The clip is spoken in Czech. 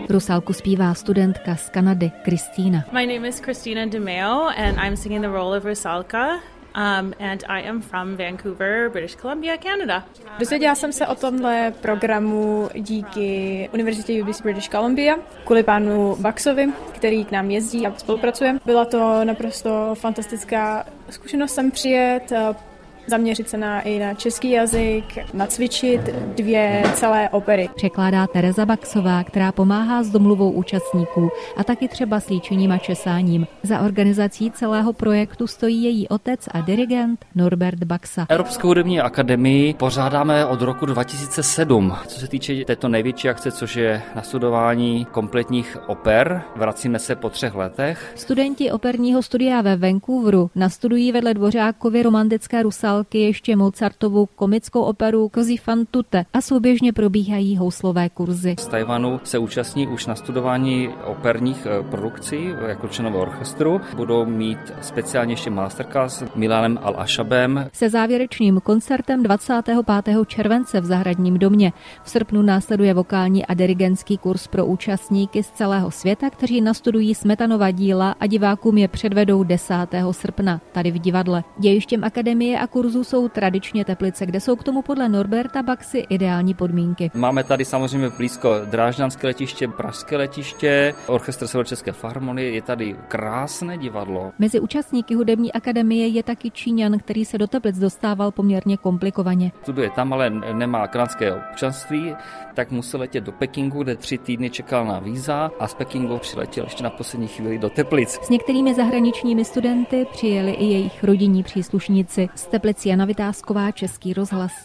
Rusalku zpívá studentka z Kanady Kristýna. My name is Christina DeMeo and I'm singing the role of Rusalka. And I am from Vancouver, British Columbia, Canada. Dozvěděla jsem se o tomhle programu díky Univerzitě UBC British Columbia, kvůli pánu Baxovi, který k nám jezdí a spolupracuje. Byla to naprosto fantastická zkušenost sem přijet, zaměřit se i na český jazyk, nacvičit 2 celé opery. Překládá Tereza Baxová, která pomáhá s domluvou účastníků a taky třeba s líčením a česáním. Za organizací celého projektu stojí její otec a dirigent Norbert Baxa. Evropskou hudební akademii pořádáme od roku 2007. Co se týče této největší akce, což je nastudování kompletních oper, vracíme se po 3 letech. Studenti operního studia ve Vancouveru nastudují vedle Dvořákovy romantické Rusalky ještě Mozartovu komickou operu Così fan tutte a souběžně probíhají houslové kurzy. Z Tajvanu se účastní už na studování operních produkcí jako členové orchestru. Budou mít speciálně ještě masterclass s Milanem Al-Ashabem. Se závěrečným koncertem 25. července v Zahradním domě. V srpnu následuje vokální a dirigentský kurz pro účastníky z celého světa, kteří nastudují Smetanova díla a divákům je předvedou 10. srpna tady v divadle. Dějištěm akademie a kurzů jsou tradičně Teplice, kde jsou k tomu podle Norberta Baxy ideální podmínky. Máme tady samozřejmě blízko Drážďanské letiště, Pražské letiště, orchestr Severočeské filharmonie, je tady krásné divadlo. Mezi účastníky hudební akademie je taky Číňan, který se do Teplic dostával poměrně komplikovaně. Studuje tam, ale nemá kanadské občanství, tak musel letět do Pekingu, kde 3 týdny čekal na víza a z Pekingu přiletěl ještě na poslední chvíli do Teplic. S některými zahraničními studenty přijeli i jejich rodinní příslušníci. Z Teplic Jana Vytázková, Český rozhlas.